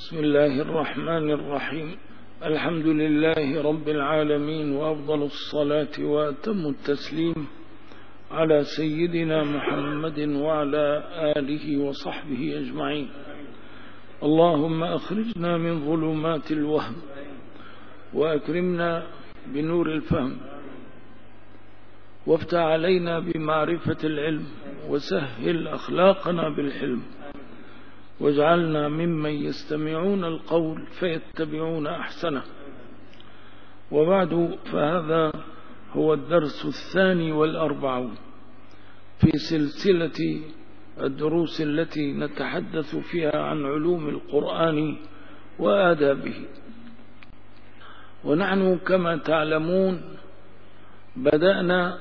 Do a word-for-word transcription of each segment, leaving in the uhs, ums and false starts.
بسم الله الرحمن الرحيم. الحمد لله رب العالمين، وأفضل الصلاة وأتم التسليم على سيدنا محمد وعلى آله وصحبه أجمعين. اللهم أخرجنا من ظلمات الوهم وأكرمنا بنور الفهم، وافتح علينا بمعرفة العلم، وسهل أخلاقنا بالحلم، واجعلنا ممن يستمعون القول فيتبعون أحسنه. وبعد، فهذا هو الدرس الثاني والأربعون في سلسلة الدروس التي نتحدث فيها عن علوم القرآن وآدابه. ونحن كما تعلمون بدأنا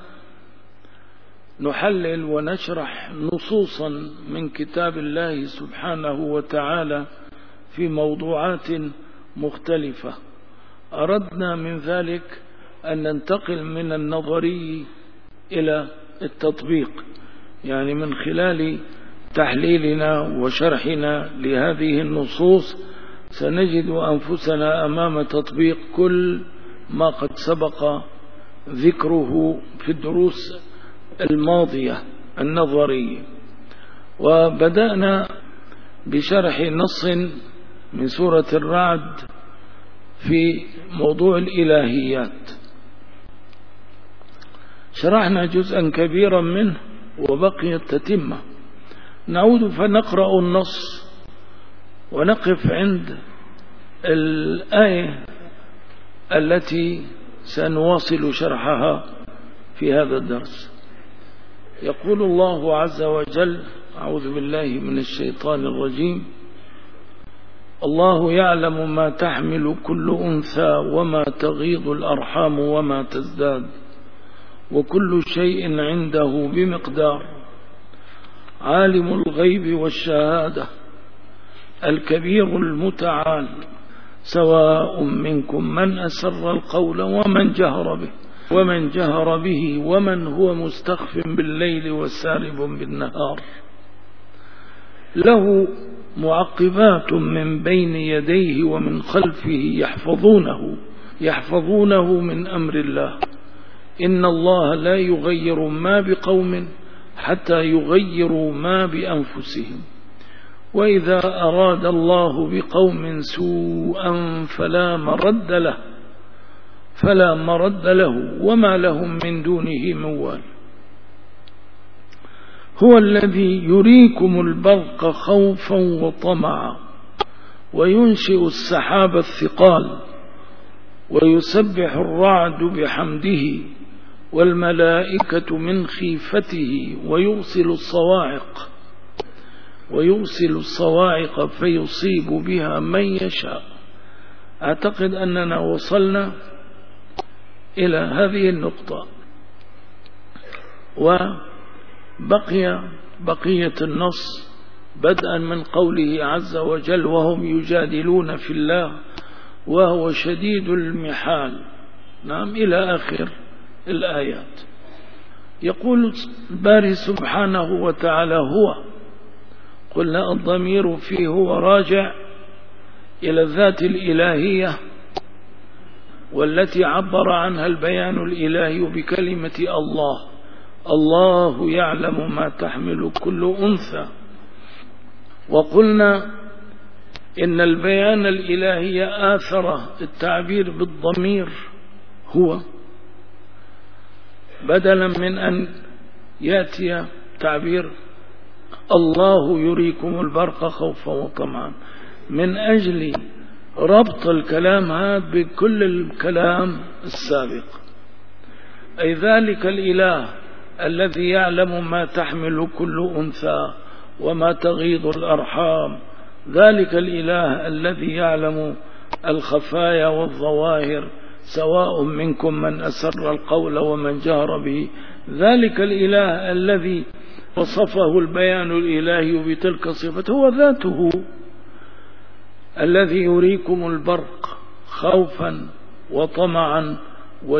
نحلل ونشرح نصوصا من كتاب الله سبحانه وتعالى في موضوعات مختلفة. أردنا من ذلك أن ننتقل من النظري إلى التطبيق، يعني من خلال تحليلنا وشرحنا لهذه النصوص سنجد أنفسنا أمام تطبيق كل ما قد سبق ذكره في الدروس الماضية النظرية. وبدأنا بشرح نص من سورة الرعد في موضوع الإلهيات، شرحنا جزءا كبيرا منه وبقي التتمة. نعود فنقرأ النص ونقف عند الآية التي سنواصل شرحها في هذا الدرس. يقول الله عز وجل: أعوذ بالله من الشيطان الرجيم: الله يعلم ما تحمل كل أنثى وما تغيض الأرحام وما تزداد وكل شيء عنده بمقدار. عالم الغيب والشهادة الكبير المتعال، سواء منكم من أسر القول ومن جهر به ومن جهر به ومن هو مستخف بالليل وسارب بالنهار. له معقبات من بين يديه ومن خلفه يحفظونه يحفظونه من أمر الله. إن الله لا يغير ما بقوم حتى يغيروا ما بأنفسهم. وإذا أراد الله بقوم سوءا فلا مرد له فلا مرد له وما لهم من دونه موال. هو الذي يريكم البرق خوفا وطمعا وينشئ السحاب الثقال ويسبح الرعد بحمده والملائكة من خيفته ويرسل الصواعق ويرسل الصواعق فيصيب بها من يشاء. أعتقد أننا وصلنا إلى هذه النقطة، وبقي بقية النص بدءا من قوله عز وجل: وهم يجادلون في الله وهو شديد المحال. نعم، إلى آخر الآيات. يقول الباري سبحانه وتعالى: هو، قلنا الضمير فيه هو راجع إلى الذات الإلهية والتي عبر عنها البيان الإلهي بكلمة الله. الله يعلم ما تحمل كل أنثى. وقلنا إن البيان الإلهي آثر التعبير بالضمير هو، بدلا من أن يأتي تعبير الله يريكم البرق خوفا وطمعا، من أجل ربط الكلام هذا بكل الكلام السابق. أي ذلك الإله الذي يعلم ما تحمل كل أنثى وما تغيض الأرحام، ذلك الإله الذي يعلم الخفايا والظواهر، سواء منكم من أسر القول ومن جهر به. ذلك الإله الذي وصفه البيان الإلهي بتلك الصفة هو ذاته، الذي يريكم البرق خوفا وطمعا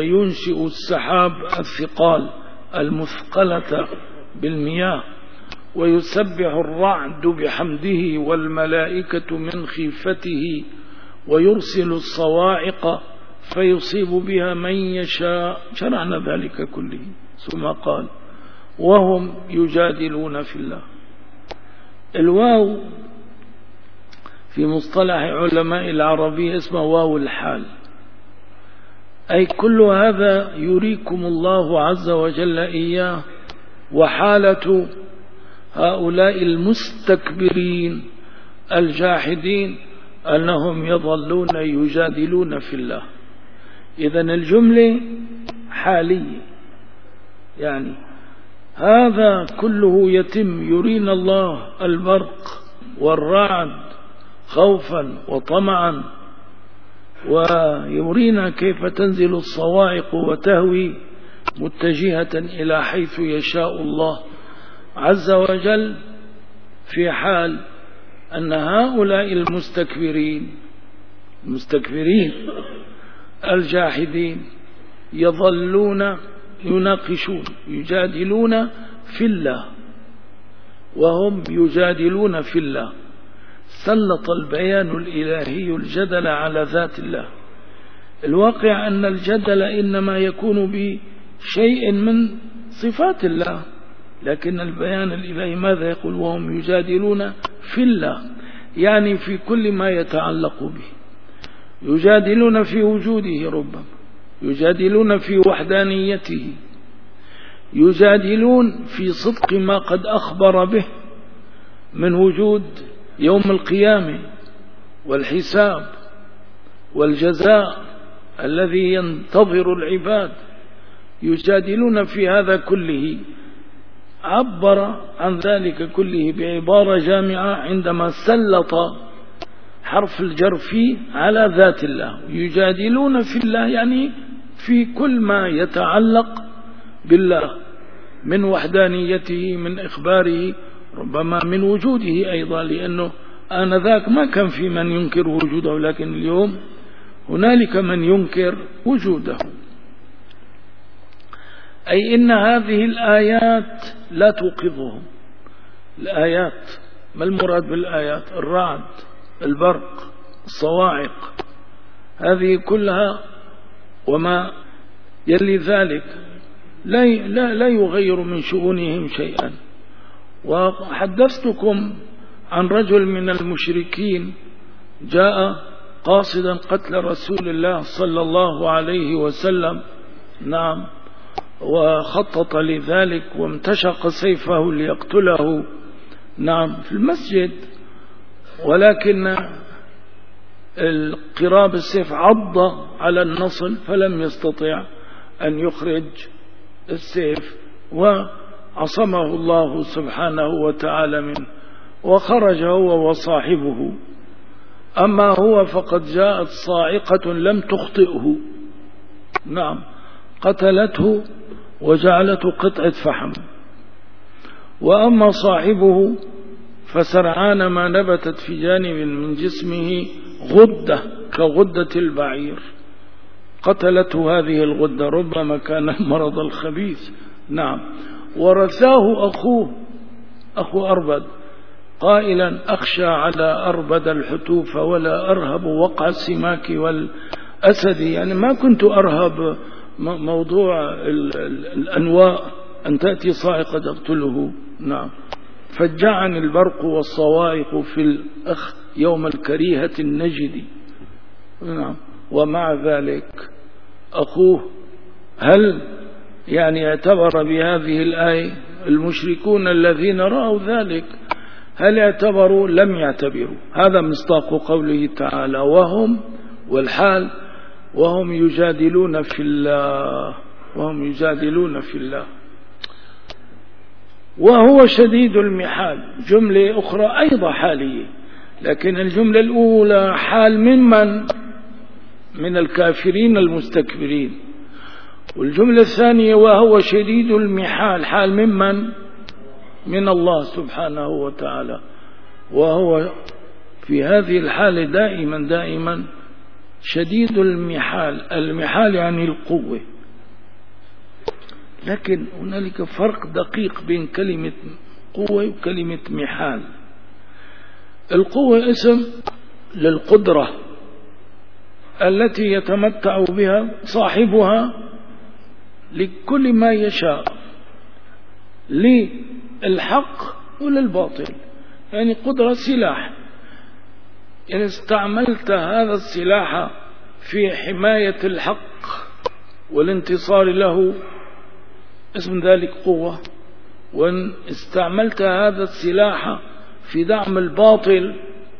وينشئ السحاب الثقال المثقلة بالمياه ويسبح الرعد بحمده والملائكة من خيفته ويرسل الصواعق فيصيب بها من يشاء. شرعنا ذلك كله. ثم قال وهم يجادلون في الله. الواو في مصطلح علماء العربية اسمه واو الحال، أي كل هذا يريكم الله عز وجل إياه. وحالة هؤلاء المستكبرين الجاحدين أنهم يظلون يجادلون في الله. إذن الجملة حالية، يعني هذا كله يتم يرينا الله البرق والرعد خوفا وطمعا، ويرينا كيف تنزل الصواعق وتهوي متجهة إلى حيث يشاء الله عز وجل، في حال أن هؤلاء المستكبرين المستكبرين الجاحدين يظلون يناقشون يجادلون في الله، وهم يجادلون في الله. سلط البيان الإلهي الجدل على ذات الله. الواقع أن الجدل إنما يكون بشيء من صفات الله، لكن البيان الإلهي ماذا يقول؟ وهم يجادلون في الله، يعني في كل ما يتعلق به. يجادلون في وجوده، ربما يجادلون في وحدانيته، يجادلون في صدق ما قد أخبر به من وجود يوم القيامة والحساب والجزاء الذي ينتظر العباد. يجادلون في هذا كله. عبر عن ذلك كله بعبارة جامعة عندما سلط حرف الجر فيه على ذات الله. يجادلون في الله يعني في كل ما يتعلق بالله من وحدانيته، من إخباره، ربما من وجوده أيضا، لأنه آنذاك ما كان في من ينكر وجوده، لكن اليوم هنالك من ينكر وجوده. أي إن هذه الآيات لا توقظهم. الآيات، ما المراد بالآيات؟ الرعد، البرق، الصواعق، هذه كلها وما يلي ذلك لا لا لا يغير من شؤونهم شيئا. وحدثتكم عن رجل من المشركين جاء قاصدا قتل رسول الله صلى الله عليه وسلم، نعم، وخطط لذلك وامتشق سيفه ليقتله، نعم، في المسجد، ولكن القراب السيف عض على النصل فلم يستطع أن يخرج السيف، وعصمه الله سبحانه وتعالى منه، وخرج هو وصاحبه. أما هو فقد جاءت صاعقة لم تخطئه، نعم، قتلته وجعلته قطعة فحم. وأما صاحبه فسرعان ما نبتت في جانب من جسمه غدة كغدة البعير، قتلته هذه الغدة، ربما كان المرض الخبيث، نعم. ورثاه أخوه أخو أربد قائلا أخشى على أربد الحتوف ولا أرهب وقع السماك والأسد، يعني ما كنت أرهب موضوع الأنواء أن تأتي صاعقة تقتله، نعم. فجعني البرق والصواعق في الأخ يوم الكريهة النجد، نعم. ومع ذلك أخوه هل يعني اعتبر بهذه الآية؟ المشركون الذين رأوا ذلك هل اعتبروا؟ لم يعتبروا. هذا مصداق قوله تعالى وهم والحال وهم يجادلون في الله، وهم يجادلون في الله. وهو شديد المحال، جملة أخرى أيضا حالية، لكن الجملة الأولى حال ممن؟ من الكافرين المستكبرين. والجملة الثانية وهو شديد المحال، حال ممن؟ من الله سبحانه وتعالى. وهو في هذه الحالة دائما دائما شديد المحال. المحال يعني القوة، لكن هنالك فرق دقيق بين كلمة قوة وكلمة محال. القوة اسم للقدرة التي يتمتع بها صاحبها لكل ما يشاء، للحق وللباطل. يعني قدرة سلاح، إن استعملت هذا السلاح في حماية الحق والانتصار له اسم ذلك قوة، وإن استعملت هذا السلاح في دعم الباطل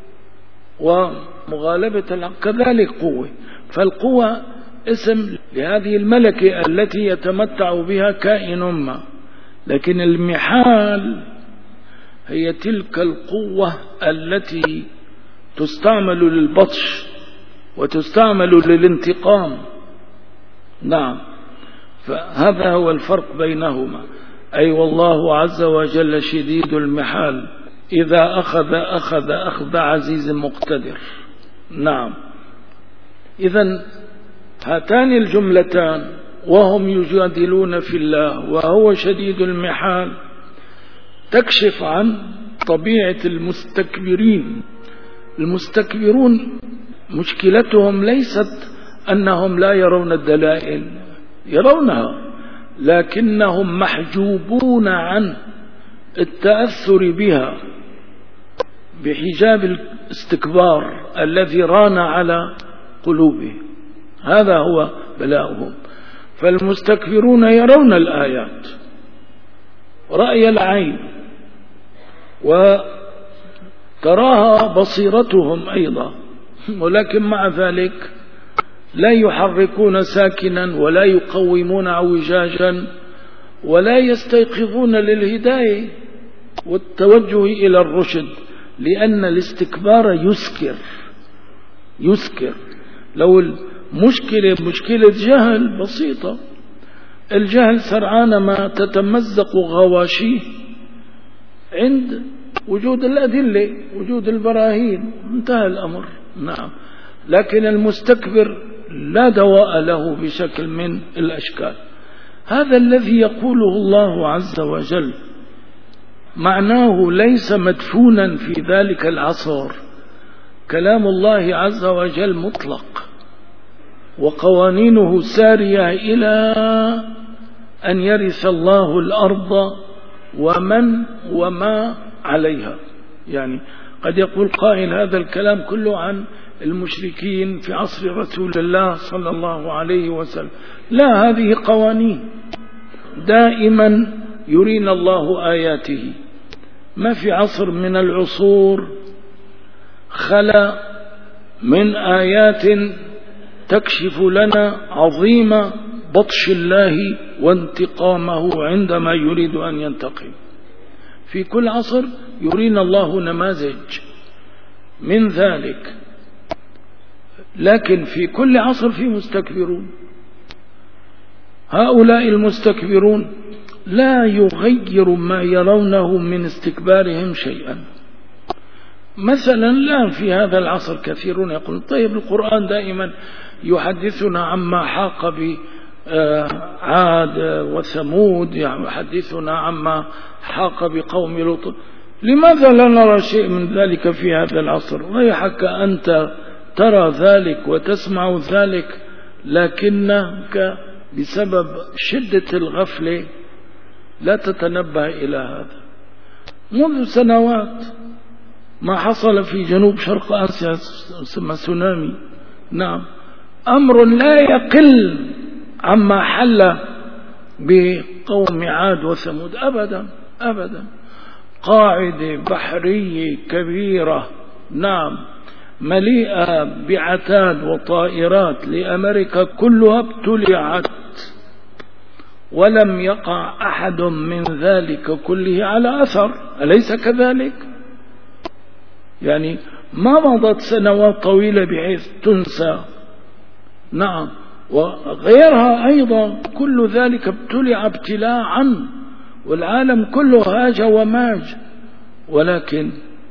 ومغالبة الحق كذلك قوة. فالقوة اسم لهذه الملكة التي يتمتع بها كائن ما. لكن المحال هي تلك القوة التي تستعمل للبطش وتستعمل للانتقام. نعم، فهذا هو الفرق بينهما. أي والله عز وجل شديد المحال، إذا أخذ أخذ أخذ عزيز مقتدر. نعم، إذن هاتان الجملتان وهم يجادلون في الله وهو شديد المحال تكشف عن طبيعة المستكبرين. المستكبرون مشكلتهم ليست أنهم لا يرون الدلائل، يرونها، لكنهم محجوبون عن التأثر بها بحجاب الاستكبار الذي ران على قلوبهم. هذا هو بلاؤهم. فالمستكبرون يرون الآيات رأي العين وتراها بصيرتهم أيضا، ولكن مع ذلك لا يحركون ساكنا ولا يقومون اعوجاجا ولا يستيقظون للهداية والتوجه إلى الرشد، لأن الاستكبار يسكر يسكر. لو المشكلة مشكلة جهل بسيطة، الجهل سرعان ما تتمزق غواشيه عند وجود الأدلة، وجود البراهين، انتهى الأمر. نعم، لكن المستكبر لا دواء له بشكل من الأشكال. هذا الذي يقوله الله عز وجل معناه ليس مدفونا في ذلك العصر. كلام الله عز وجل مطلق وقوانينه سارية إلى أن يرث الله الأرض ومن وما عليها. يعني قد يقول قائل هذا الكلام كله عن المشركين في عصر رسول الله صلى الله عليه وسلم. لا، هذه قوانين دائما يرينا الله آياته. ما في عصر من العصور خلا من آيات تكشف لنا عظيم بطش الله وانتقامه عندما يريد أن ينتقم. في كل عصر يرينا الله نماذج من ذلك، لكن في كل عصر في مستكبرون. هؤلاء المستكبرون لا يغير ما يرونه من استكبارهم شيئا. مثلا الآن في هذا العصر كثيرون يقولون طيب القرآن دائما يحدثنا عما حاق بعاد وثمود، يحدثنا عما حاق بقوم لوط، لماذا لا نرى شيء من ذلك في هذا العصر؟ ويحك أنت ترى ذلك وتسمع ذلك، لكنك بسبب شدة الغفلة لا تتنبه إلى هذا. منذ سنوات ما حصل في جنوب شرق آسيا اسمه تسونامي، نعم، أمر لا يقل عما حل بقوم عاد وثمود أبدا أبدا. قاعدة بحرية كبيرة، نعم، مليئة بعتاد وطائرات لأمريكا كلها ابتلعت، ولم يقع أحد من ذلك كله على أثر. أليس كذلك؟ يعني ما مضت سنوات طويلة بحيث تنسى. نعم، وغيرها أيضا كل ذلك ابتلع ابتلاعا، والعالم كله هاج وماج، ولكن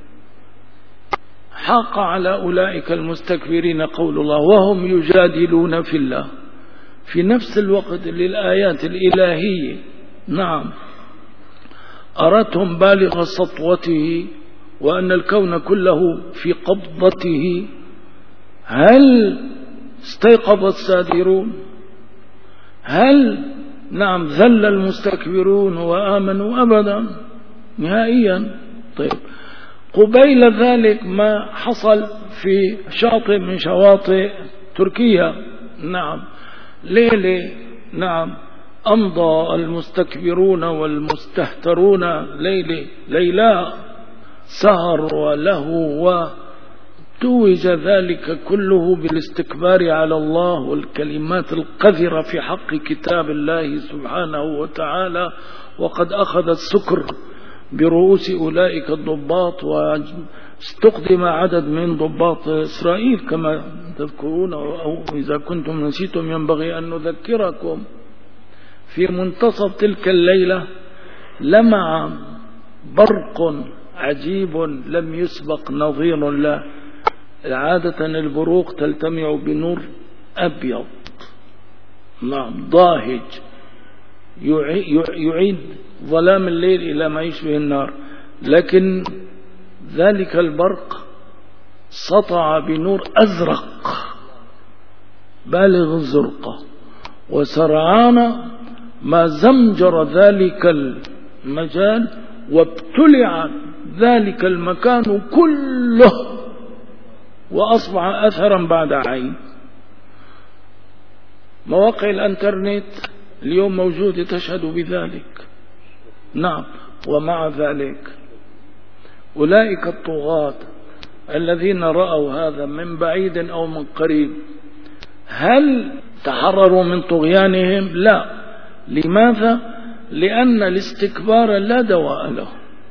حاق على أولئك المستكبرين قول الله وهم يجادلون في الله في نفس الوقت للآيات الإلهية. نعم، أرتهم بالغ سطوته وأن الكون كله في قبضته، هل استيقظ السادرون؟ هل نعم ذل المستكبرون وآمنوا؟ أبدا نهائيا. طيب قبيل ذلك ما حصل في شاطئ من شواطئ تركيا، نعم ليلة نعم أمضى المستكبرون والمستهترون ليلة ليلة سهر ولهو، وتوج ذلك كله بالاستكبار على الله والكلمات القذرة في حق كتاب الله سبحانه وتعالى. وقد أخذ السكر برؤوس أولئك الضباط، واستقدم عدد من ضباط إسرائيل كما تذكرون، أو إذا كنتم نسيتم ينبغي أن نذكركم. في منتصف تلك الليلة لمع برق عجيب لم يسبق نظير له. عادة البروق تلتمع بنور أبيض نعم ضاهج يعيد ظلام الليل إلى ما يشبه النار، لكن ذلك البرق سطع بنور أزرق بالغ الزرقة، وسرعان ما زمجر ذلك المجال وابتلع ذلك المكان كله وأصبح أثرا بعد عين. مواقع الانترنت اليوم موجودة تشهد بذلك. نعم، ومع ذلك أولئك الطغاة الذين رأوا هذا من بعيد أو من قريب هل تحرروا من طغيانهم؟ لا. لماذا؟ لأن الاستكبار لا دواء له.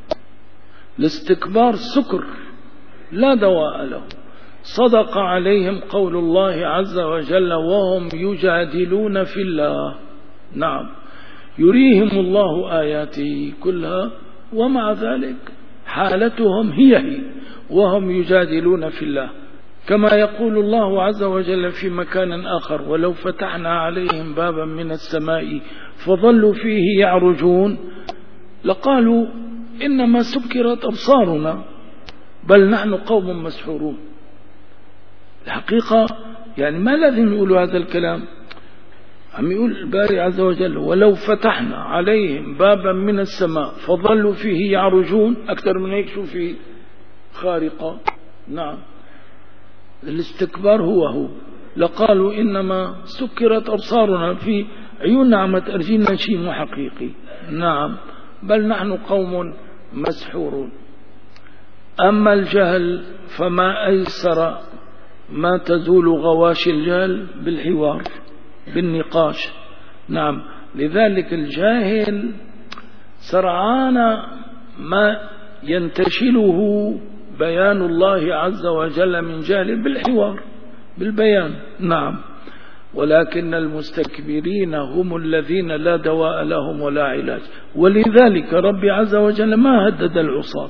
الاستكبار سكر لا دواء له. صدق عليهم قول الله عز وجل وهم يجادلون في الله. نعم، يريهم الله آياته كلها ومع ذلك حالتهم هي هي وهم يجادلون في الله. كما يقول الله عز وجل في مكان آخر ولو فتحنا عليهم بابا من السماء فظلوا فيه يعرجون لقالوا إنما سكرت أبصارنا بل نحن قوم مسحورون. الحقيقة يعني ما لازم يقولوا هذا الكلام، عم يقول الباري عز وجل ولو فتحنا عليهم بابا من السماء فظلوا فيه يعرجون. أكثر من هيك شو فيه خارقة. نعم، الاستكبار هو هو. لقالوا إنما سكرت أبصارنا، في عيوننا عم تأرجينا شيء مو حقيقي. نعم، بل نحن قوم مسحورون. أما الجهل فما أيسر ما تزول غواشي الجهل بالحوار بالنقاش. نعم، لذلك الجاهل سرعان ما ينتشله بيان الله عز وجل من جهل بالحوار بالبيان. نعم، ولكن المستكبرين هم الذين لا دواء لهم ولا علاج. ولذلك ربي عز وجل ما هدد العصاة،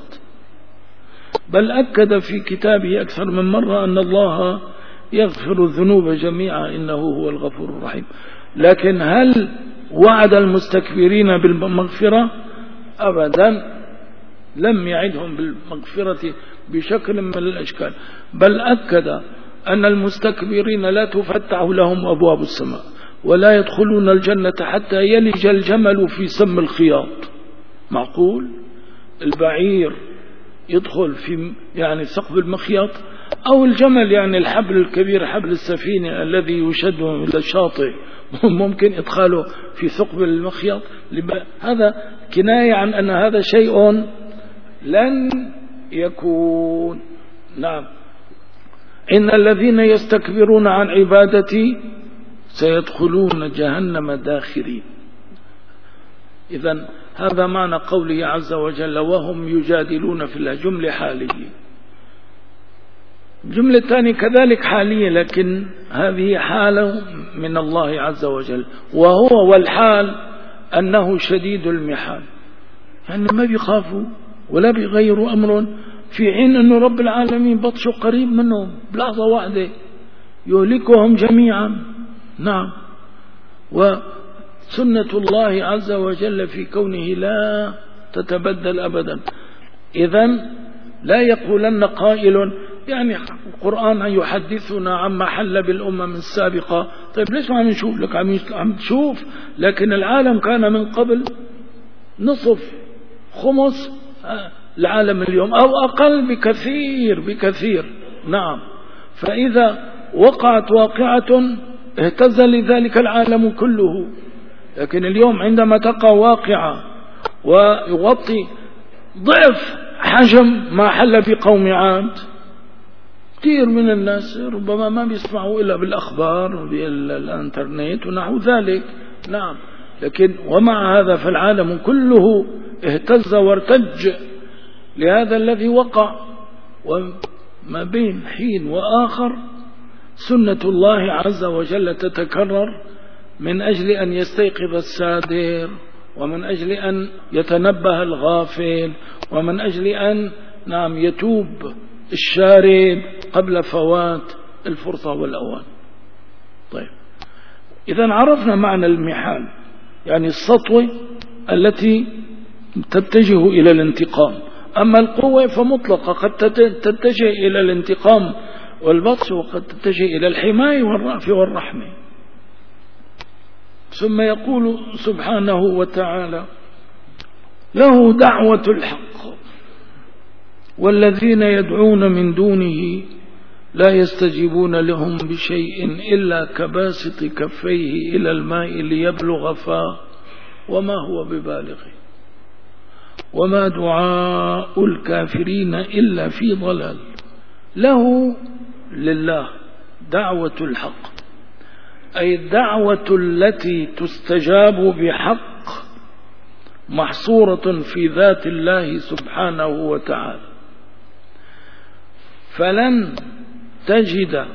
بل أكد في كتابه أكثر من مرة أن الله يغفر الذنوب جميعا إنه هو الغفور الرحيم. لكن هل وعد المستكبرين بالمغفرة؟ أبدا، لم يعدهم بالمغفرة بشكل من الأشكال، بل أكد أن المستكبرين لا تفتح لهم أبواب السماء ولا يدخلون الجنة حتى يلج الجمل في سم الخياط. معقول البعير يدخل في يعني ثقب المخيط، أو الجمل يعني الحبل الكبير حبل السفينة الذي يشده إلى الشاطئ ممكن إدخاله في ثقب المخيط؟ هذا كناية عن أن هذا شيء لن يكون. نعم، إن الذين يستكبرون عن عبادتي سيدخلون جهنم داخرين. إذن هذا معنى قوله عز وجل وهم يجادلون في الله، جملة حالية. جملة ثانية كذلك حالية، لكن هذه حالة من الله عز وجل، وهو والحال أنه شديد المحال، يعني ما بيخافوا ولا بيغيروا أمر، في حين أن رب العالمين بطشه قريب منهم بلحظة واحدة يهلكهم جميعا. نعم، وسنة الله عز وجل في كونه لا تتبدل أبدا. إذن لا يقولن قائل يعني القرآن يحدثنا عما حل بالأمم السابقة. طيب ليش ما عم نشوف؟ لك عم تشوف، لكن العالم كان من قبل نصف خمس العالم اليوم أو أقل بكثير بكثير. نعم. فإذا وقعت واقعة اهتز لذلك العالم كله. لكن اليوم عندما تقع واقعة ويغطي ضعف حجم ما حل بقوم عاد، كثير من الناس ربما ما بيسمعوا إلا بالأخبار بالإنترنت ونحو ذلك. نعم. لكن ومع هذا فالعالم كله اهتز وارتج لهذا الذي وقع. وما بين حين وآخر سنة الله عز وجل تتكرر من أجل أن يستيقظ السادر، ومن أجل أن يتنبه الغافل، ومن أجل أن نعم يتوب الشارد قبل فوات الفرصة والأوان. طيب إذا عرفنا معنى المحال، يعني السطوة التي تتجه إلى الانتقام. أما القوة فمطلقة، قد تتجه إلى الانتقام والبطش، وقد تتجه إلى الحماية والرأف والرحمة. ثم يقول سبحانه وتعالى: له دعوة الحق والذين يدعون من دونه لا يستجيبون لهم بشيء إلا كباسط كفيه إلى الماء ليبلغ فاه وما هو ببالغه وما دعاء الكافرين إلا في ضلال. له لله دعوة الحق، أي الدعوة التي تستجاب بحق محصورة في ذات الله سبحانه وتعالى. فلن تجد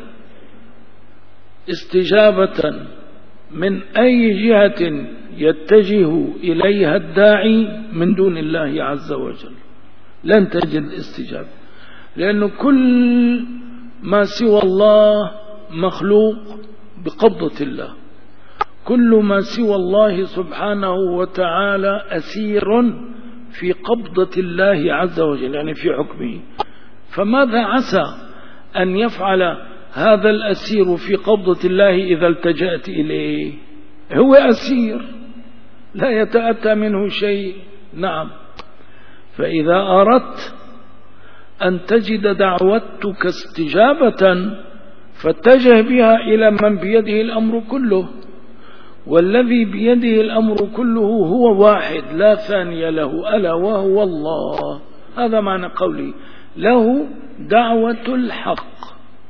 استجابة من أي جهة يتجه إليها الداعي من دون الله عز وجل، لن تجد استجابة، لأن كل ما سوى الله مخلوق بقبضة الله، كل ما سوى الله سبحانه وتعالى أسير في قبضة الله عز وجل، يعني في حكمه. فماذا عسى أن يفعل هذا الأسير في قبضة الله إذا التجأت إليه؟ هو أسير لا يتأتى منه شيء. نعم. فإذا أردت أن تجد دعوتك استجابة فاتجه بها إلى من بيده الأمر كله، والذي بيده الأمر كله هو واحد لا ثاني له، ألا وهو الله. هذا معنى قولي له دعوة الحق.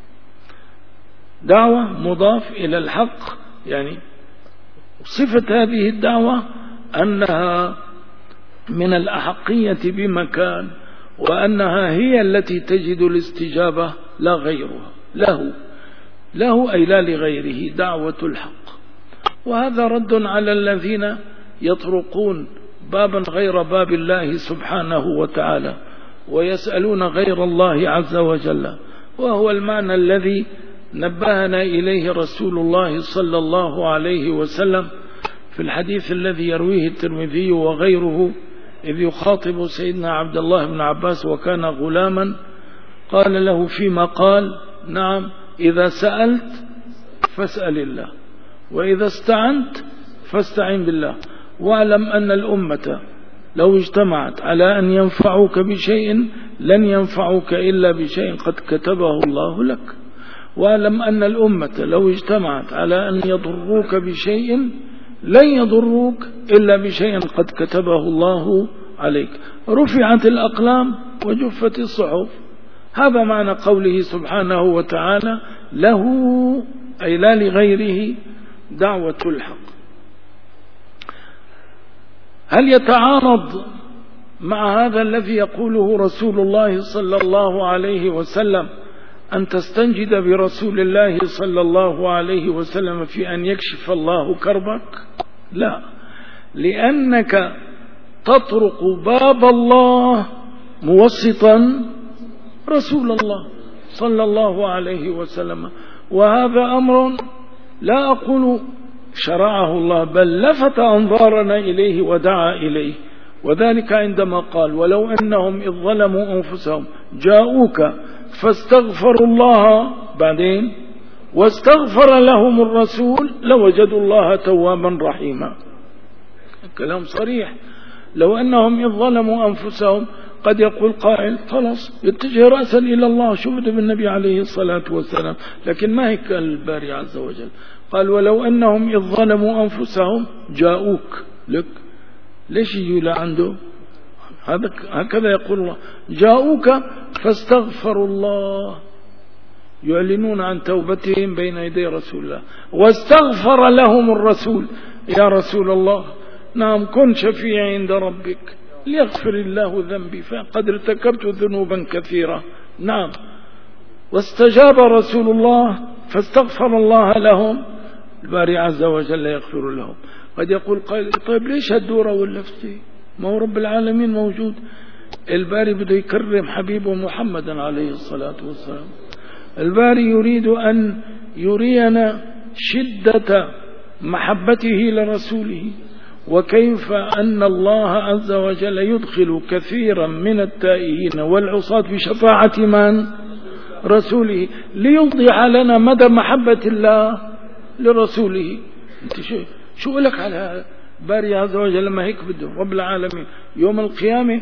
دعوة مضاف إلى الحق، يعني صفة هذه الدعوة أنها من الأحقية بمكان، وأنها هي التي تجد الاستجابة لا غيرها. له له أي لا لغيره دعوة الحق. وهذا رد على الذين يطرقون بابا غير باب الله سبحانه وتعالى ويسألون غير الله عز وجل، وهو المعنى الذي نبهنا إليه رسول الله صلى الله عليه وسلم في الحديث الذي يرويه الترمذي وغيره، إذ يخاطب سيدنا عبد الله بن عباس وكان غلاما، قال له فيما قال: نعم، إذا سألت فاسأل الله، وإذا استعنت فاستعن بالله، واعلم أن الأمة لو اجتمعت على أن ينفعوك بشيء لن ينفعوك إلا بشيء قد كتبه الله لك، واعلم أن الأمة لو اجتمعت على أن يضروك بشيء لن يضروك إلا بشيء قد كتبه الله عليك. رفعت الأقلام وجفت الصحف. هذا معنى قوله سبحانه وتعالى له أي لا لغيره دعوة الحق. هل يتعارض مع هذا الذي يقوله رسول الله صلى الله عليه وسلم أن تستنجد برسول الله صلى الله عليه وسلم في أن يكشف الله كربك؟ لا، لأنك تطرق باب الله موسطا رسول الله صلى الله عليه وسلم، وهذا أمر لا أقول شرعه الله، بل لفت أنظارنا إليه ودعا إليه، وذلك عندما قال ولو أنهم إذ ظلموا أنفسهم جاءوك فاستغفروا الله بعدين واستغفر لهم الرسول لوجدوا الله توابا رحيما. الكلام صريح. لو أنهم إذ ظلموا أنفسهم قد يقول قائل خلاص يتجه رأسا إلى الله، شو بده بالنبي عليه الصلاة والسلام، لكن ما هيك الباري عز وجل قال ولو أنهم إذ ظلموا أنفسهم جاءوك. لك ليش يجوا لعنده؟ هكذا يقول الله جاءوك فاستغفروا الله، يعلنون عن توبتهم بين يدي رسول الله، واستغفر لهم الرسول يا رسول الله نعم كن شفيعي عند ربك ليغفر الله ذنبي فقد ارتكبت ذنوبا كثيرة. نعم واستجاب رسول الله فاستغفر الله لهم، الباري عز وجل يغفر لهم. قد يقول قائل طيب ليش هالدورة واللفتة؟ ما هو رب العالمين موجود. الباري بده يكرم حبيبه محمدا عليه الصلاة والسلام. الباري يريد أن يرينا شدة محبته لرسوله، وكيف أن الله عز وجل يدخل كثيرا من التائهين والعصاة بشفاعة من؟ رسوله، ليوضح لنا مدى محبة الله لرسوله. انت شو شو لك على باري عز وجل لما هيك بده رب العالمين يوم القيامة.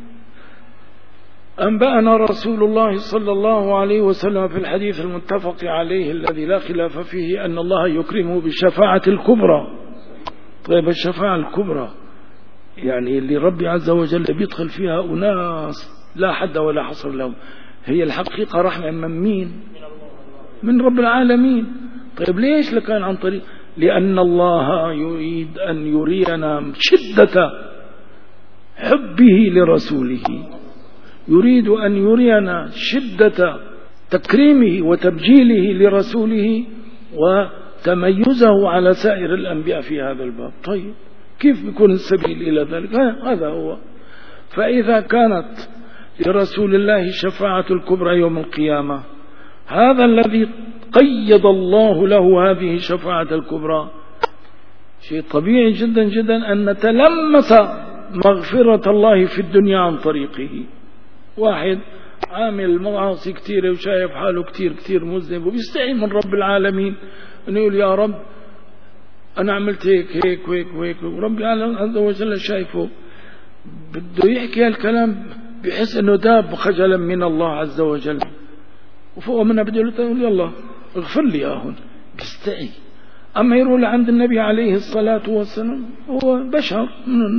أنبأنا رسول الله صلى الله عليه وسلم في الحديث المتفق عليه الذي لا خلاف فيه أن الله يكرمه بالشفاعة الكبرى. طيب الشفاعة الكبرى يعني اللي ربي عز وجل بيدخل فيها أناس لا حد ولا حصر لهم، هي الحقيقة رحمة من مين؟ من رب العالمين. طيب ليش لكان عن طريق؟ لأن الله يريد أن يرينا شدة حبه لرسوله، يريد أن يرينا شدة تكريمه وتبجيله لرسوله وتميزه على سائر الأنبياء في هذا الباب. طيب كيف بيكون السبيل إلى ذلك؟ هذا هو. فإذا كانت لرسول الله الشفاعة الكبرى يوم القيامة، هذا الذي قيد الله له هذه الشفاعة الكبرى شيء طبيعي جدا جدا أن نتلمس مغفرة الله في الدنيا عن طريقه. واحد عامل معاصي كثيرة وشايف حاله كثير كثير مذنب وبيستحي من رب العالمين أنه يقول يا رب أنا عملت هيك هيك وهيك وهيك، ورب العالمين عز وجل شايفه بده يحكي هالكلام بحس أنه داب خجلا من الله عز وجل، وفوق منها بده يقول يلا اغفر لي يا هون بيستحي. أما يروح عند النبي عليه الصلاة والسلام هو بشر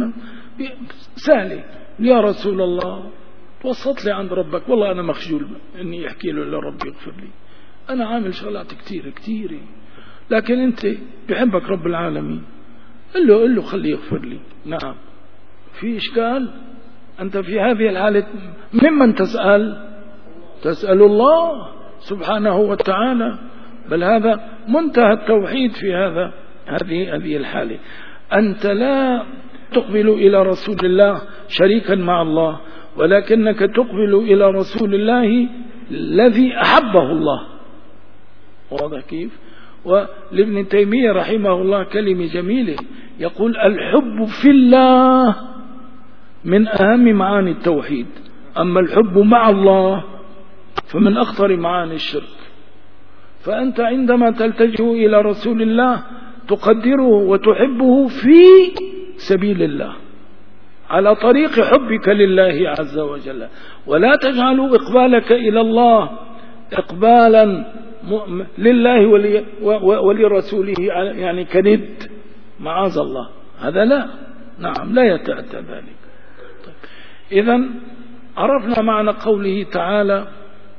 سهل، يا رسول الله توسط لي عند ربك، والله أنا مخجول إني أحكي له إلا ربي يغفر لي، أنا عامل شغلات كتير كتير، لكن أنت بحبك رب العالمين، قل له قل له خليه يغفر لي. نعم في إشكال؟ أنت في هذه الحالة ممن تسأل؟ تسأل الله سبحانه وتعالى. بل هذا منتهى التوحيد في هذا هذه هذه الحالة. أنت لا تقبل إلى رسول الله شريكا مع الله، ولكنك تقبل إلى رسول الله الذي أحبه الله. واضح كيف؟ ولابن تيمية رحمه الله كلمة جميلة يقول الحب في الله من أهم معاني التوحيد، أما الحب مع الله فمن أخطر معاني الشرك. فأنت عندما تلتجئ إلى رسول الله تقدره وتحبه في سبيل الله على طريق حبك لله عز وجل، ولا تجعل إقبالك إلى الله إقبالا لله ولي ولرسوله يعني كند، معاذ الله، هذا لا. نعم لا يتأتى ذلك. طيب. إذن عرفنا معنى قوله تعالى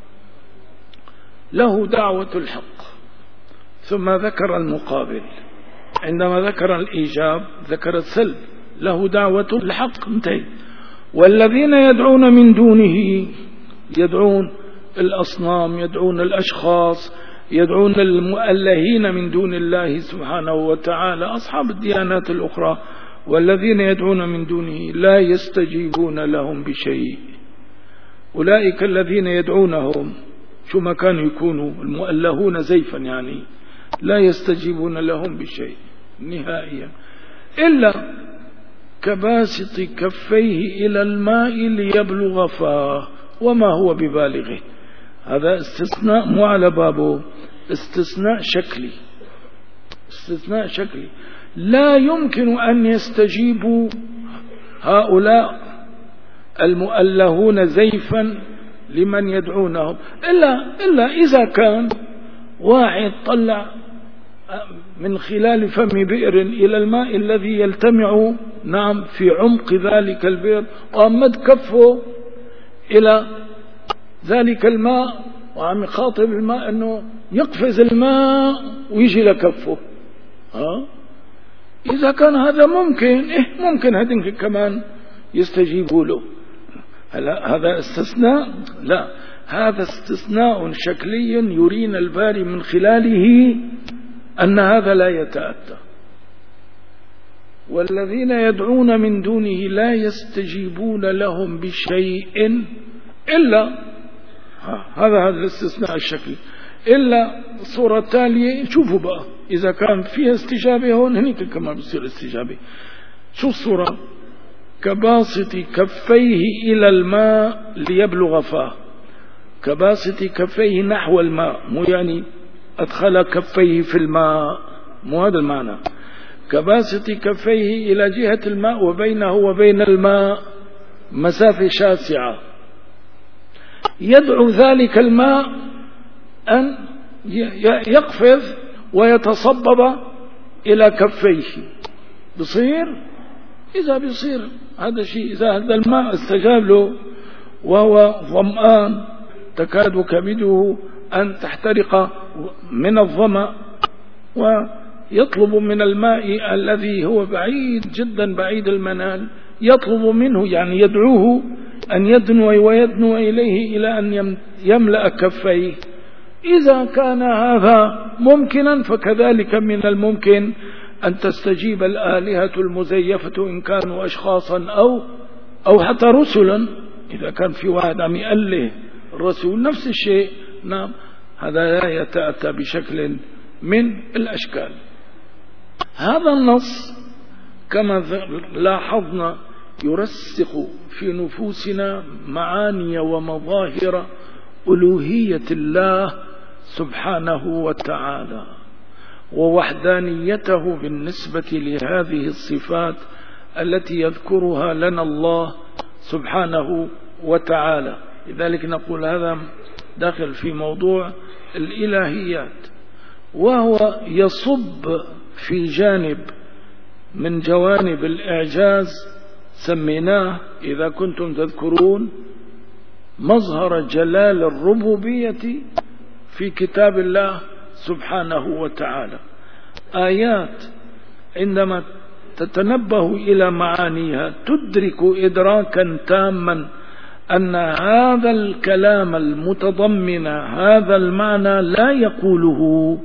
له دعوة الحق، ثم ذكر المقابل. عندما ذكر الإيجاب ذكر السلب، له دعوة الحق انتهي. والذين يدعون من دونه، يدعون الأصنام، يدعون الأشخاص، يدعون المؤلهين من دون الله سبحانه وتعالى، أصحاب الديانات الأخرى. والذين يدعون من دونه لا يستجيبون لهم بشيء. أولئك الذين يدعونهم شو ما كانوا يكونوا المؤلهون زيفا يعني لا يستجيبون لهم بشيء نهائيا، إلا كباسط كفيه إلى الماء ليبلغ فاه وما هو ببالغه. هذا استثناء مو على بابه، استثناء شكلي، استثناء شكلي. لا يمكن أن يستجيبوا هؤلاء المؤلهون زيفا لمن يدعونهم إلا, إلا إذا كان واحد طلع من خلال فم بئر إلى الماء الذي يلتمع نعم في عمق ذلك البئر، وأمد كفه إلى ذلك الماء وعم يخاطب الماء أنه يقفز الماء ويجي لكفه. ها إذا كان هذا ممكن، إيه ممكن هذين كمان يستجيبوا له. هلا هذا استثناء؟ لا، هذا استثناء شكلي يرينا الباري من خلاله أن هذا لا يتأتى. والذين يدعون من دونه لا يستجيبون لهم بشيء إلا هذا هذا الاستثناء الشكلي، إلا الصورة التالية. شوفوا بقى إذا كان فيها استجابة هون هنيك كمان بصير استجابة. شو الصورة؟ كباسط كفيه إلى الماء ليبلغ فاه. كباسط كفيه نحو الماء، مو يعني أدخل كفيه في الماء، مو هذا المعنى. كباسط كفيه إلى جهة الماء وبينه وبين الماء مسافة شاسعة، يدعو ذلك الماء أن يقفز ويتصبب إلى كفيه. بصير؟ إذا بيصير هذا الشيء، إذا هذا الماء استجاب له وهو ظمآن تكاد كبده أن تحترق من الظمأ، ويطلب من الماء الذي هو بعيد جدا بعيد المنال، يطلب منه يعني يدعوه أن يدنو ويدنو إليه إلى أن يملأ كفيه. إذا كان هذا ممكنا فكذلك من الممكن أن تستجيب الآلهة المزيفة إن كانوا أشخاصا أو أو حتى رسلا. إذا كان في واحد عم يأله الرسول نفس الشيء. نعم، هذا لا يتأتى بشكل من الأشكال. هذا النص كما لاحظنا يرسخ في نفوسنا معاني ومظاهر ألوهية الله سبحانه وتعالى ووحدانيته بالنسبة لهذه الصفات التي يذكرها لنا الله سبحانه وتعالى. لذلك نقول هذا داخل في موضوع الإلهيات، وهو يصب في جانب من جوانب الإعجاز سميناه إذا كنتم تذكرون مظهر جلال الربوبية في كتاب الله سبحانه وتعالى. آيات عندما تتنبه إلى معانيها تدرك إدراكا تاما أن هذا الكلام المتضمن هذا المعنى لا يقوله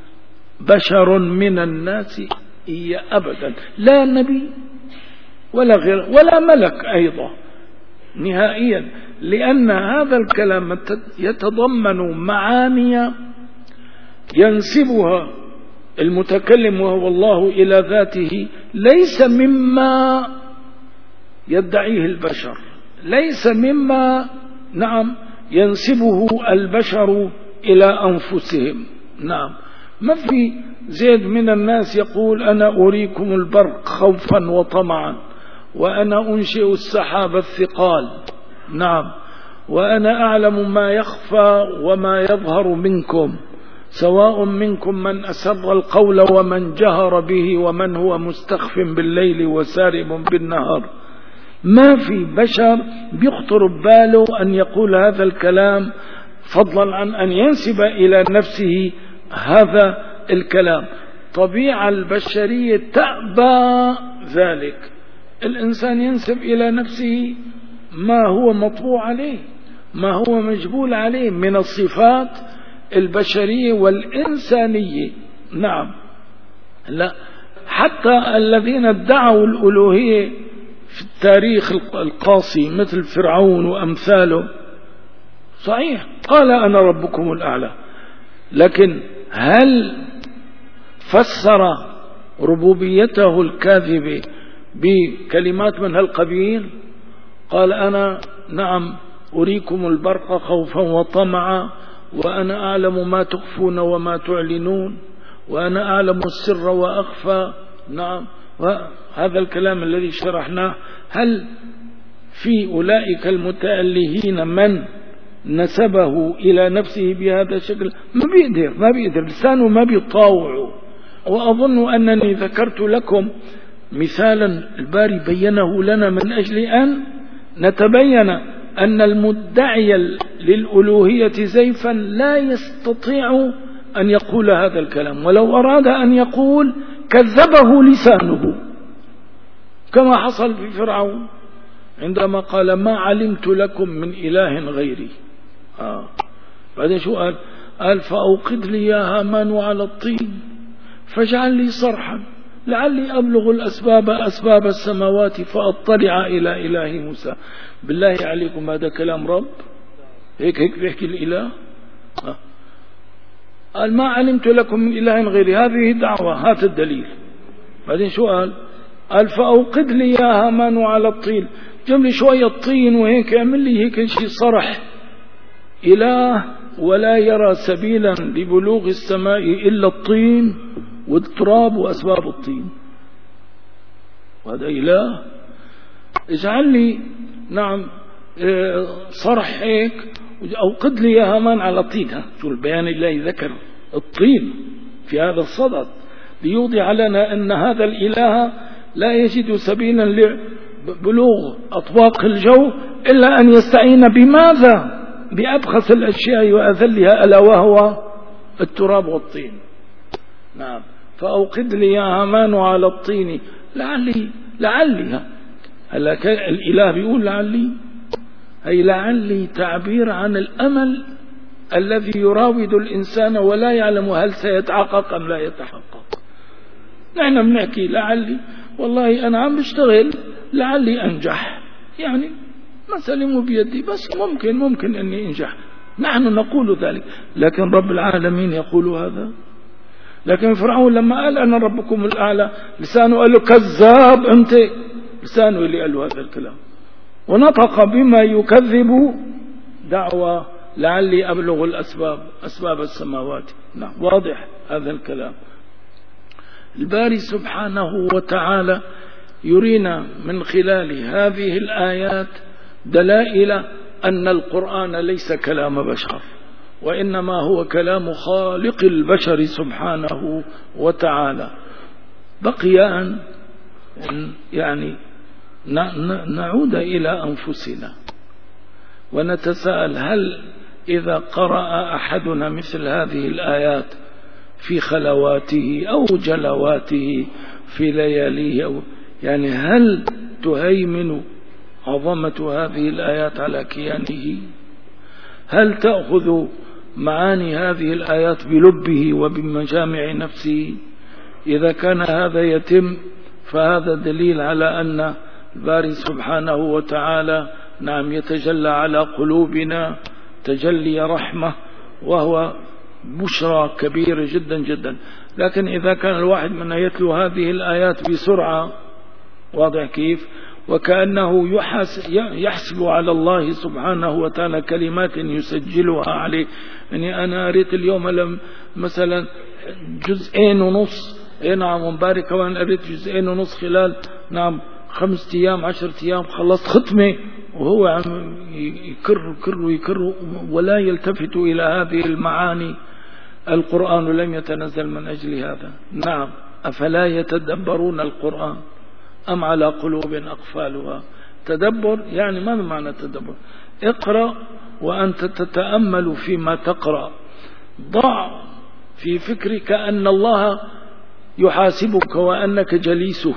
بشر من الناس هي أبدا، لا نبي ولا غير ولا ملك أيضا نهائيا، لأن هذا الكلام يتضمن معاني ينسبها المتكلم وهو الله إلى ذاته ليس مما يدعيه البشر، ليس مما نعم ينسبه البشر إلى أنفسهم. نعم، ما في زيد من الناس يقول أنا أريكم البرق خوفا وطمعا، وأنا أنشئ السحاب الثقال، نعم، وأنا أعلم ما يخفى وما يظهر منكم، سواء منكم من أسر القول ومن جهر به ومن هو مستخف بالليل وسارب بالنهار. ما في بشر بيخطر بباله أن يقول هذا الكلام فضلا عن أن ينسب إلى نفسه هذا الكلام. طبيعة البشرية تأبى ذلك، الإنسان ينسب إلى نفسه ما هو مطبوع عليه، ما هو مجبول عليه من الصفات البشرية والإنسانية. نعم، لا، حتى الذين ادعوا الألوهية في التاريخ القاسي مثل فرعون وأمثاله صحيح قال أنا ربكم الأعلى، لكن هل فسر ربوبيته الكاذبة بكلمات من هالقبيل؟ قال أنا نعم أريكم البرق خوفا وطمعا، وأنا أعلم ما تخفون وما تعلنون، وأنا أعلم السر وأخفى. نعم، وهذا الكلام الذي شرحناه. هل في أولئك المتألهين من نسبه إلى نفسه بهذا الشكل؟ ما بيقدر ما بيقدر لسانه ما بيطاوعه. وأظن أنني ذكرت لكم مثالا الباري بينه لنا من أجل أن نتبين أن المدعي للألوهية زيفا لا يستطيع أن يقول هذا الكلام، ولو أراد أن يقول كذبه لسانه، كما حصل في فرعون عندما قال ما علمت لكم من إله غيري. آه. بعدين شو قال؟ قال فأوقد لي يا هامان على الطين فاجعل لي صرحا لعلي أبلغ الأسباب أسباب السماوات فأطلع إلى إله موسى. بالله عليكم هذا كلام رب؟ هيك هيك بيحكي الإله؟ آه. قال ما علمت لكم من إله غيري، هذه دعوة، هات الدليل. بعدين شو قال؟ قال فأوقد لي يا هامان على الطين، جاب لي شوية طين وهيك اعمل لي هيك شيء صرح. إله ولا يرى سبيلا لبلوغ السماء إلا الطين والتراب وأسباب الطين، وهذا إله؟ اجعل لي نعم صرح هيك، أوقد لي يا هامان على الطين. شو البيان الله ذكر الطين في هذا الصدد ليوضح لنا أن هذا الإله لا يجد سبيلا لبلوغ أطواق الجو إلا أن يستعين بماذا؟ بأبخس الأشياء وأذلها، ألا وهو التراب والطين. نعم، فأوقد لي يا هامان على الطين لعلي لعلي هلا الإله بيقول لعلي، أي لعلي تعبير عن الأمل الذي يراود الإنسان ولا يعلم هل سيتحقق أم لا يتحقق. نحن بنحكي لعلي، والله أنا عم بشتغل لعلي أنجح، يعني مسألة مو بيدي، بس ممكن ممكن أني أنجح. نحن نقول ذلك، لكن رب العالمين يقول هذا. لكن فرعون لما قال أنا ربكم الأعلى لسانه قال له كذاب أنت، لسانه اللي قال له هذا الكلام، ونطق بما يكذب دعوة لعلي أبلغ الأسباب أسباب السماوات. نعم، واضح هذا الكلام. الباري سبحانه وتعالى يرينا من خلال هذه الآيات دلائل أن القرآن ليس كلام بشر، وإنما هو كلام خالق البشر سبحانه وتعالى. بقي أن يعني نعود إلى أنفسنا ونتساءل هل إذا قرأ أحدنا مثل هذه الآيات في خلواته أو جلواته في لياليه أو يعني هل تهيمن عظمة هذه الآيات على كيانه؟ هل تأخذ معاني هذه الآيات بلبه وبمجامع نفسه؟ إذا كان هذا يتم فهذا دليل على أن الباري سبحانه وتعالى نعم يتجلى على قلوبنا تجلي رحمة، وهو بشرى كبيرة جدا جدا. لكن إذا كان الواحد منا يتلو هذه الآيات بسرعة، واضح كيف؟ وكأنه يحسب على الله سبحانه وتعالى كلمات يسجلها عليه. يعني أنا قريت اليوم لم مثلا جزئين ونص، نعم مبارك، وأنا قريت جزئين ونص خلال نعم خمسة أيام عشرة أيام، خلصت ختمة وهو عم يكر يكر ويكر ولا يلتفت إلى هذه المعاني. القرآن لم يتنزل من أجل هذا. نعم، أفلا يتدبرون القرآن أم على قلوب أقفالها؟ تدبر يعني ماذا معنى تدبر؟ اقرأ وأنت تتأمل فيما تقرأ، ضع في فكرك أن الله يحاسبك وأنك جليسه.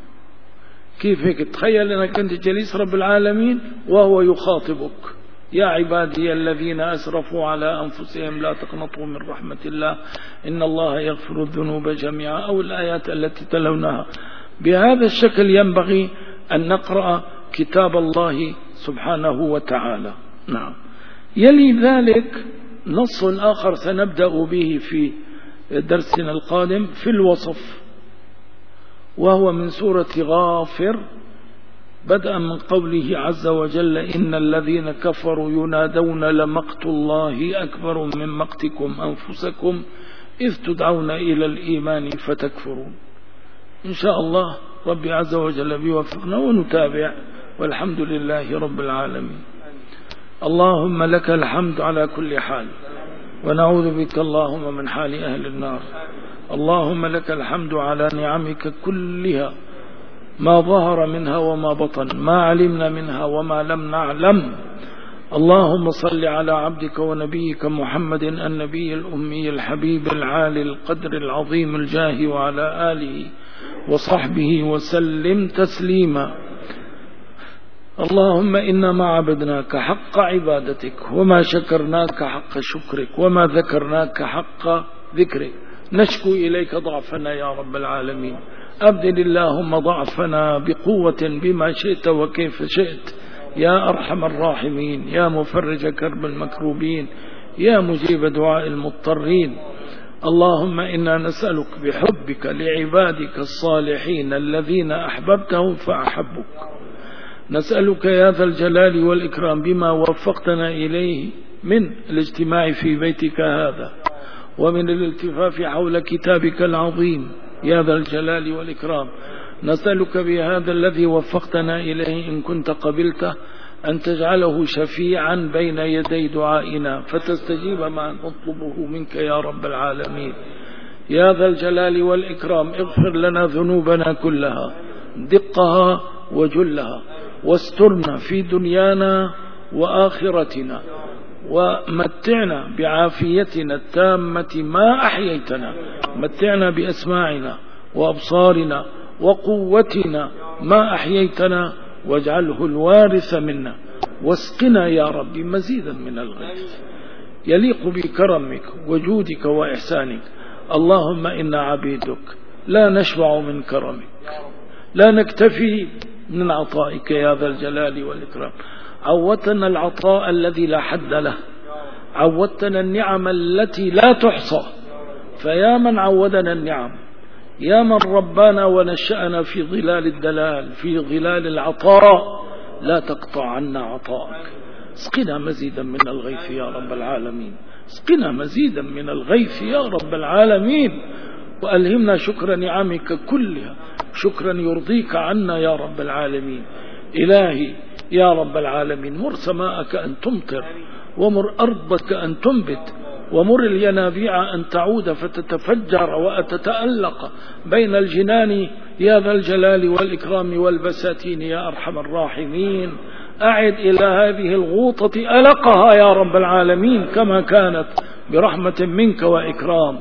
كيف هيك؟ تخيل أنك أنت جليس رب العالمين وهو يخاطبك: يا عبادي الذين أسرفوا على أنفسهم لا تقنطوا من رحمة الله إن الله يغفر الذنوب جميعا، أو الآيات التي تلوناها. بهذا الشكل ينبغي أن نقرأ كتاب الله سبحانه وتعالى. نعم. يلي ذلك نص آخر سنبدأ به في درسنا القادم في الوصف، وهو من سورة غافر، بدءا من قوله عز وجل: إن الذين كفروا ينادون لمقت الله أكبر من مقتكم أنفسكم إذ تدعون إلى الإيمان فتكفرون. إن شاء الله ربي عز وجل بيوفقنا ونتابع، والحمد لله رب العالمين. اللهم لك الحمد على كل حال، ونعوذ بك اللهم من حال أهل النار. اللهم لك الحمد على نعمك كلها، ما ظهر منها وما بطن، ما علمنا منها وما لم نعلم. اللهم صل على عبدك ونبيك محمد النبي الأمي الحبيب العالي القدر العظيم الجاه، وعلى آله وصحبه وسلم تسليما. اللهم إنا ما عبدناك حق عبادتك، وما شكرناك حق شكرك، وما ذكرناك حق ذكرك. نشكو إليك ضعفنا يا رب العالمين، أبدل اللهم ضعفنا بقوة بما شئت وكيف شئت يا أرحم الراحمين، يا مفرج كرب المكروبين، يا مجيب دعاء المضطرين. اللهم إنا نسألك بحبك لعبادك الصالحين الذين أحببتهم فأحبك، نسألك يا ذا الجلال والإكرام بما وفقتنا إليه من الاجتماع في بيتك هذا، ومن الالتفاف حول كتابك العظيم يا ذا الجلال والإكرام، نسألك بهذا الذي وفقتنا إليه إن كنت قبلته أن تجعله شفيعا بين يدي دعائنا، فتستجيب ما نطلبه منك يا رب العالمين. يا ذا الجلال والإكرام اغفر لنا ذنوبنا كلها دقها وجلها، واسترنا في دنيانا وآخرتنا، ومتعنا بعافيتنا التامة ما أحييتنا، متعنا بأسماعنا وأبصارنا وقوتنا ما أحييتنا، واجعله الوارث منا، واسقنا يا رب مزيدا من الغيث يليق بكرمك وجودك وإحسانك. اللهم إنا عبيدك لا نشبع من كرمك، لا نكتفي من عطائك يا ذا الجلال والإكرام. عودتنا العطاء الذي لا حد له، عودتنا النعم التي لا تحصى، فيا من عودنا النعم، يا من ربانا ونشأنا في ظلال الدلال، في ظلال العطاء، لا تقطع عنا عطاءك. اسقنا مزيدا من الغيث يا رب العالمين، اسقنا مزيدا من الغيث يا رب العالمين، وألهمنا شكر نعمك كلها، شكرا يرضيك عنا يا رب العالمين. إلهي يا رب العالمين، مر سماءك أن تمطر، ومر أرضك أن تنبت، ومر الينابيع أن تعود فتتفجر وتتألق بين الجنان يا ذا الجلال والإكرام والبساتين يا أرحم الراحمين. أعد إلى هذه الغوطة ألقها يا رب العالمين كما كانت برحمة منك وإكرام،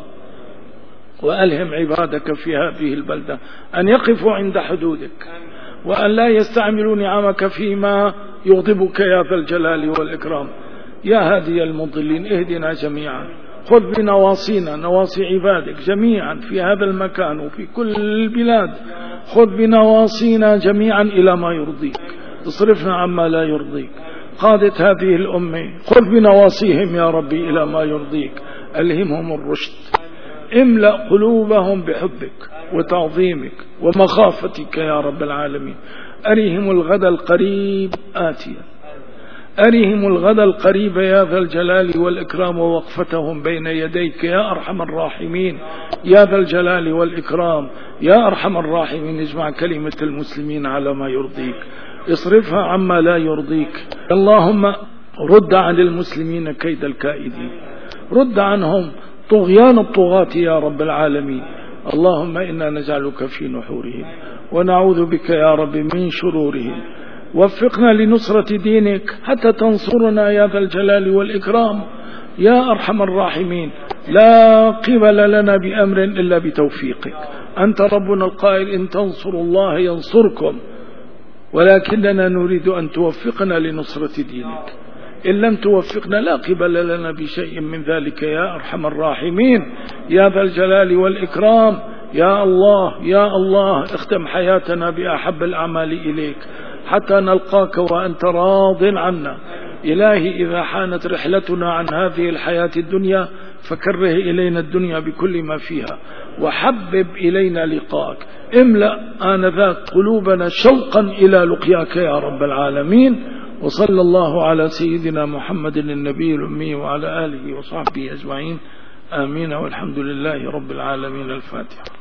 وألهم عبادك في هذه البلدة أن يقفوا عند حدودك، وأن لا يستعملوا نعمك فيما يغضبك يا ذا الجلال والإكرام. يا هادي المضلين اهدنا جميعا، خذ بنواصينا نواصي عبادك جميعا في هذا المكان وفي كل البلاد، خذ بنواصينا جميعا إلى ما يرضيك، اصرفنا عما لا يرضيك. قادة هذه الأمة خذ بنواصيهم يا ربي إلى ما يرضيك، ألهمهم الرشد، املأ قلوبهم بحبك وتعظيمك ومخافتك يا رب العالمين. أريهم الغد القريب آتيا، أريهم الغد القريب يا ذا الجلال والإكرام، ووقفتهم بين يديك يا أرحم الراحمين، يا ذا الجلال والإكرام، يا أرحم الراحمين. اجمع كلمة المسلمين على ما يرضيك، اصرفها عما لا يرضيك. اللهم رد عن المسلمين كيد الكائدين، رد عنهم طغيان الطغاة يا رب العالمين. اللهم إنا نجعلك في نحورهم، ونعوذ بك يا رب من شرورهم. وفقنا لنصرة دينك حتى تنصرنا يا ذا الجلال والإكرام يا أرحم الراحمين. لا قبل لنا بأمر إلا بتوفيقك، أنت ربنا القائل إن تنصروا الله ينصركم، ولكننا نريد أن توفقنا لنصرة دينك. إن لم توفقنا لا قبل لنا بشيء من ذلك يا أرحم الراحمين يا ذا الجلال والإكرام. يا الله يا الله اختم حياتنا بأحب الأعمال إليك حتى نلقاك وأنت راض عنا. إلهي إذا حانت رحلتنا عن هذه الحياة الدنيا فكره إلينا الدنيا بكل ما فيها وحبب إلينا لقاءك. املأ آنذاك قلوبنا شوقا إلى لقياك يا رب العالمين. وصلى الله على سيدنا محمد النبي الأمي وعلى آله وصحبه أجمعين. آمين والحمد لله رب العالمين. الفاتحة.